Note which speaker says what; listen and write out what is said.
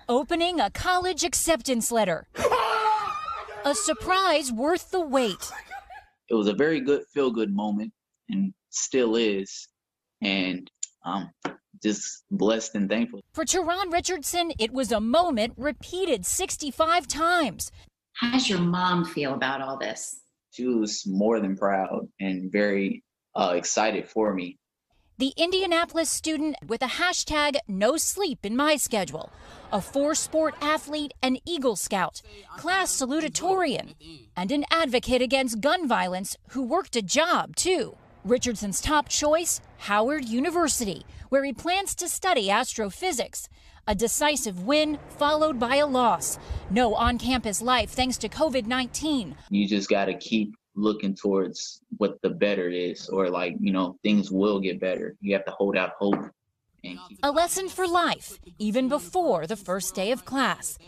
Speaker 1: opening a college acceptance letter. A surprise worth the wait.
Speaker 2: It was a very good feel-good moment and still is. And I'm just blessed and thankful.
Speaker 1: For Teron Richardson, it was a moment repeated 65 times.
Speaker 3: How does your mom feel about all this?
Speaker 2: She was more than proud and very excited for me.
Speaker 1: The Indianapolis student with a hashtag no sleep in my schedule, a 4-sport athlete and Eagle Scout, class salutatorian, and an advocate against gun violence who worked a job too. Richardson's top choice, Howard University, where he plans to study astrophysics. A decisive win followed by a loss. No on-campus life thanks to COVID-19.
Speaker 2: You just got to keep looking towards what the better is, or things will get better. You have to hold out hope.
Speaker 1: A lesson for life, even before the first day of class.